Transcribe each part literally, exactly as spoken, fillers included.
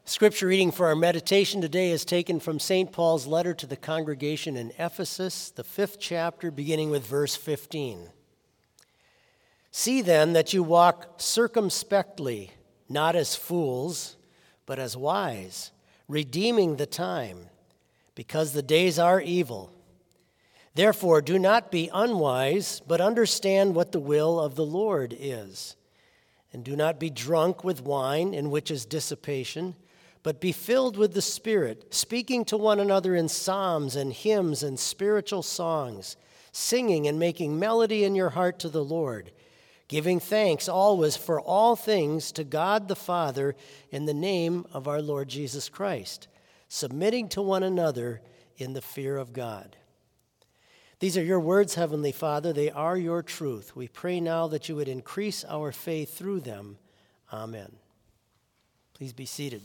Scripture reading for our meditation today is taken from Saint Paul's letter to the congregation in Ephesus, the fifth chapter, beginning with verse fifteen. See then that you walk circumspectly, not as fools, but as wise, redeeming the time, because the days are evil. Therefore, do not be unwise, but understand what the will of the Lord is. And do not be drunk with wine, in which is dissipation, but be filled with the Spirit, speaking to one another in psalms and hymns and spiritual songs, singing and making melody in your heart to the Lord, giving thanks always for all things to God the Father in the name of our Lord Jesus Christ, submitting to one another in the fear of God. These are your words, Heavenly Father. They are your truth. We pray now that you would increase our faith through them. Amen. Please be seated.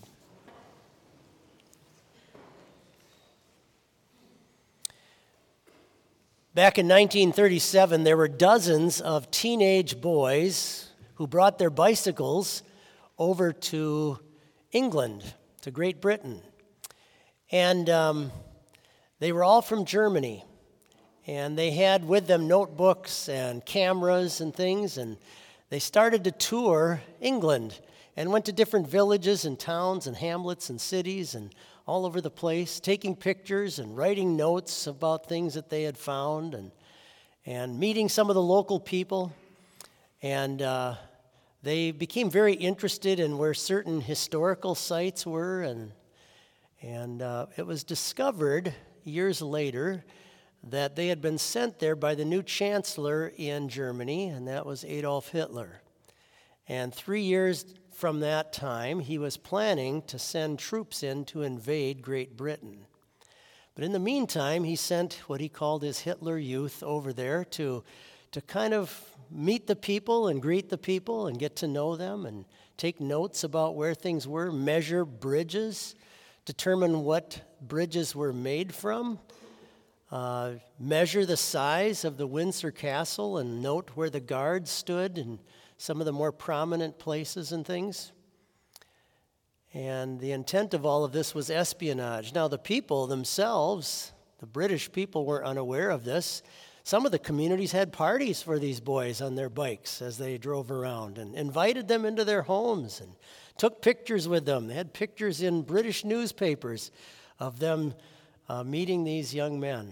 Back in nineteen thirty-seven, there were dozens of teenage boys who brought their bicycles over to England, to Great Britain. And um, they were all from Germany. And they had with them notebooks and cameras and things. And they started to tour England and went to different villages and towns and hamlets and cities and all over the place, taking pictures and writing notes about things that they had found and and meeting some of the local people. And uh, they became very interested in where certain historical sites were. And, and uh, it was discovered years later that they had been sent there by the new chancellor in Germany, and that was Adolf Hitler. And three years from that time, he was planning to send troops in to invade Great Britain. But in the meantime, he sent what he called his Hitler Youth over there to, to kind of meet the people and greet the people and get to know them and take notes about where things were, measure bridges, determine what bridges were made from, uh, measure the size of the Windsor Castle and note where the guards stood and some of the more prominent places and things. And the intent of all of this was espionage. Now, the people themselves, the British people, were unaware of this. Some of the communities had parties for these boys on their bikes as they drove around and invited them into their homes and took pictures with them. They had pictures in British newspapers of them uh, meeting these young men.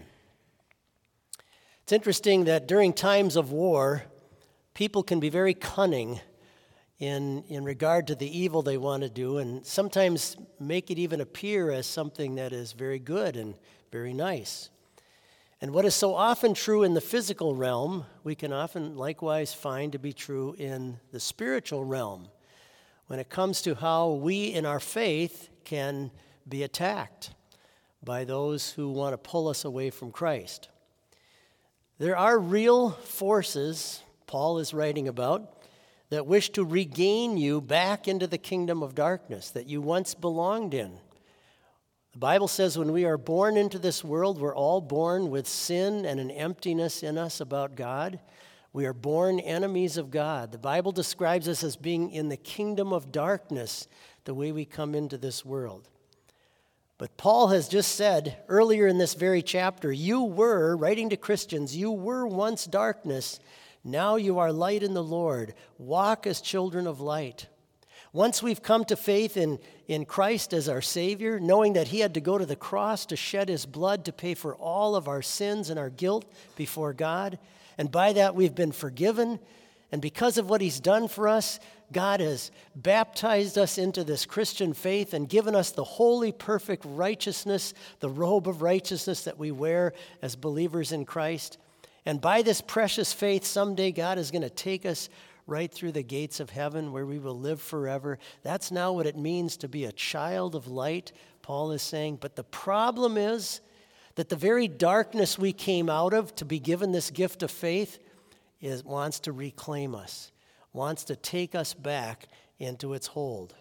It's interesting that during times of war, people can be very cunning in, in regard to the evil they want to do and sometimes make it even appear as something that is very good and very nice. And what is so often true in the physical realm, we can often likewise find to be true in the spiritual realm when it comes to how we in our faith can be attacked by those who want to pull us away from Christ. There are real forces Paul is writing about that wish to regain you back into the kingdom of darkness that you once belonged in. The Bible says when we are born into this world, we're all born with sin and an emptiness in us about God. We are born enemies of God. The Bible describes us as being in the kingdom of darkness the way we come into this world. But Paul has just said earlier in this very chapter, you were, writing to Christians, you were once darkness. Now you are light in the Lord. Walk as children of light. Once we've come to faith in, in Christ as our Savior, knowing that He had to go to the cross to shed His blood to pay for all of our sins and our guilt before God, and by that we've been forgiven, and because of what He's done for us, God has baptized us into this Christian faith and given us the holy, perfect righteousness, the robe of righteousness that we wear as believers in Christ. And by this precious faith, someday God is going to take us right through the gates of heaven where we will live forever. That's now what it means to be a child of light, Paul is saying. But the problem is that the very darkness we came out of to be given this gift of faith is wants to reclaim us, wants to take us back into its hold.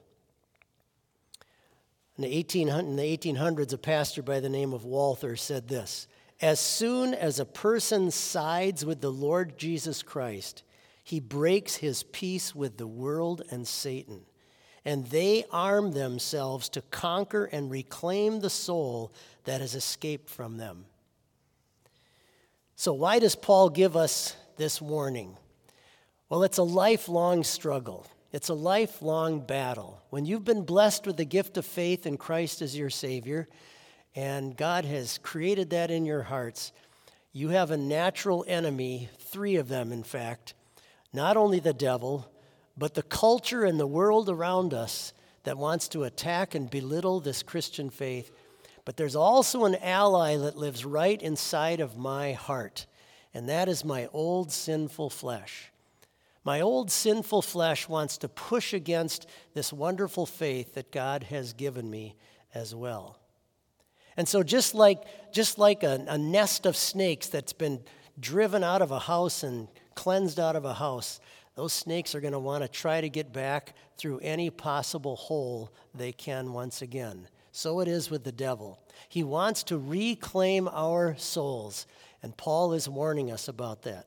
In the eighteen hundreds, a pastor by the name of Walther said this: as soon as a person sides with the Lord Jesus Christ, he breaks his peace with the world and Satan. and they arm themselves to conquer and reclaim the soul that has escaped from them. So why does Paul give us this warning? Well, it's a lifelong struggle. It's a lifelong battle. When you've been blessed with the gift of faith in Christ as your Savior, and God has created that in your hearts, you have a natural enemy, three of them in fact, not only the devil, but the culture and the world around us that wants to attack and belittle this Christian faith. But there's also an ally that lives right inside of my heart, and that is my old sinful flesh. My old sinful flesh wants to push against this wonderful faith that God has given me as well. And so just like, just like a, a nest of snakes that's been driven out of a house and cleansed out of a house, those snakes are going to want to try to get back through any possible hole they can once again. So it is with the devil. He wants to reclaim our souls, and Paul is warning us about that.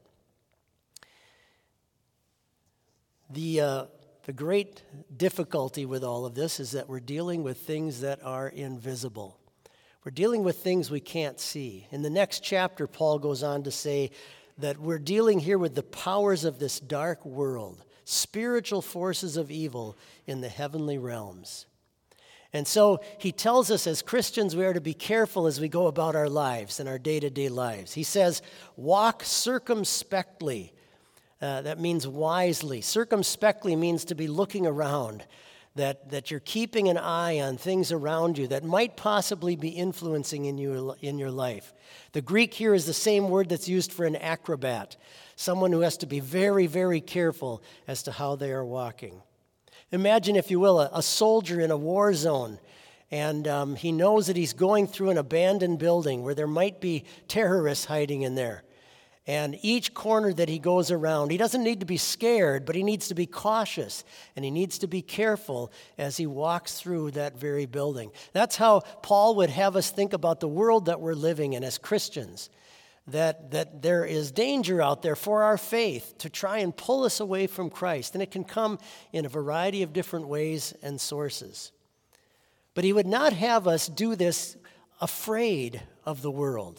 The, uh, the great difficulty with all of this is that we're dealing with things that are invisible. We're dealing with things we can't see. In the next chapter, Paul goes on to say that we're dealing here with the powers of this dark world, spiritual forces of evil in the heavenly realms. And so he tells us as Christians we are to be careful as we go about our lives and our day-to-day lives. He says, walk circumspectly. Uh, that means wisely. Circumspectly means to be looking around, that, that you're keeping an eye on things around you that might possibly be influencing in your, in your life. The Greek here is the same word that's used for an acrobat, someone who has to be very, very careful as to how they are walking. Imagine, if you will, a, a soldier in a war zone, and um, he knows that he's going through an abandoned building where there might be terrorists hiding in there. And each corner that he goes around, he doesn't need to be scared, but he needs to be cautious, and he needs to be careful as he walks through that very building. That's how Paul would have us think about the world that we're living in as Christians, that, that there is danger out there for our faith to try and pull us away from Christ, and it can come in a variety of different ways and sources. But he would not have us do this afraid of the world.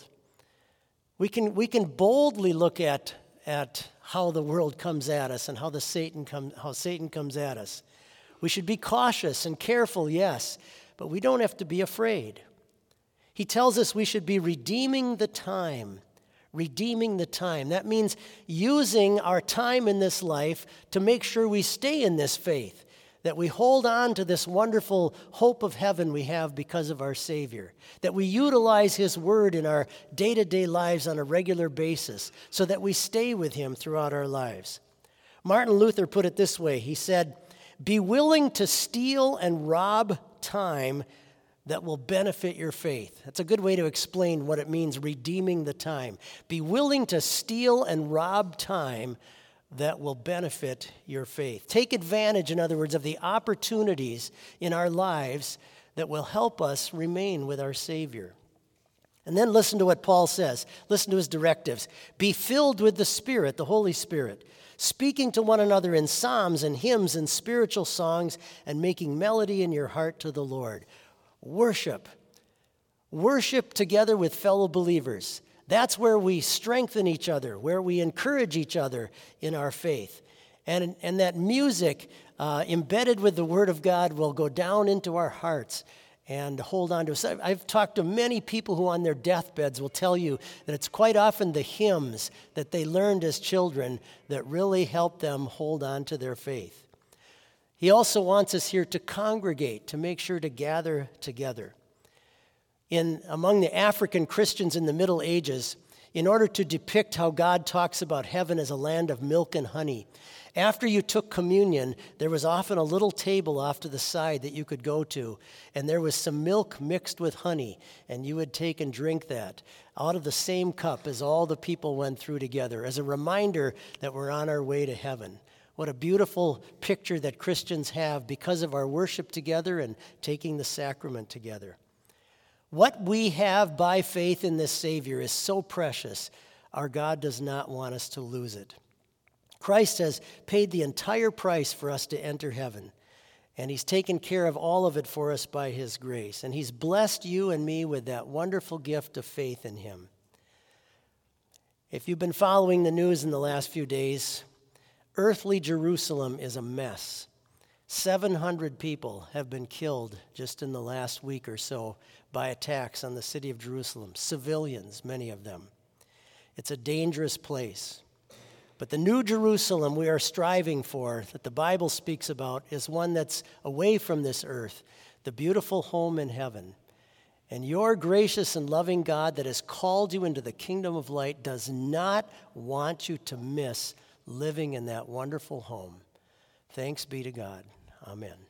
We can, we can boldly look at, at how the world comes at us and how, the Satan come, how Satan comes at us. We should be cautious and careful, yes, but we don't have to be afraid. He tells us we should be redeeming the time. Redeeming the time. That means using our time in this life to make sure we stay in this faith, that we hold on to this wonderful hope of heaven we have because of our Savior, that we utilize His Word in our day-to-day lives on a regular basis so that we stay with Him throughout our lives. Martin Luther put it this way. He said, "Be willing to steal and rob time that will benefit your faith." That's a good way to explain what it means, redeeming the time. Be willing to steal and rob time that will benefit your faith. Take advantage, in other words, of the opportunities in our lives that will help us remain with our Savior. And then listen to what Paul says. Listen to his directives. Be filled with the Spirit, the Holy Spirit, speaking to one another in psalms and hymns and spiritual songs, and making melody in your heart to the Lord. Worship. Worship together with fellow believers. That's where we strengthen each other, where we encourage each other in our faith. And, and that music uh, embedded with the Word of God will go down into our hearts and hold on to us. I've talked to many people who on their deathbeds will tell you that it's quite often the hymns that they learned as children that really help them hold on to their faith. He also wants us here to congregate, to make sure to gather together. In, among the African Christians in the Middle Ages, in order to depict how God talks about heaven as a land of milk and honey, after you took communion, there was often a little table off to the side that you could go to, and there was some milk mixed with honey, and you would take and drink that out of the same cup as all the people went through together, as a reminder that we're on our way to heaven. What a beautiful picture that Christians have because of our worship together and taking the sacrament together. What we have by faith in this Savior is so precious, our God does not want us to lose it. Christ has paid the entire price for us to enter heaven. And he's taken care of all of it for us by his grace. And he's blessed you and me with that wonderful gift of faith in him. If you've been following the news in the last few days, earthly Jerusalem is a mess. seven hundred people have been killed just in the last week or so by attacks on the city of Jerusalem, civilians, many of them. It's a dangerous place. But the new Jerusalem we are striving for, that the Bible speaks about, is one that's away from this earth, the beautiful home in heaven. And your gracious and loving God that has called you into the kingdom of light does not want you to miss living in that wonderful home. Thanks be to God. Amen.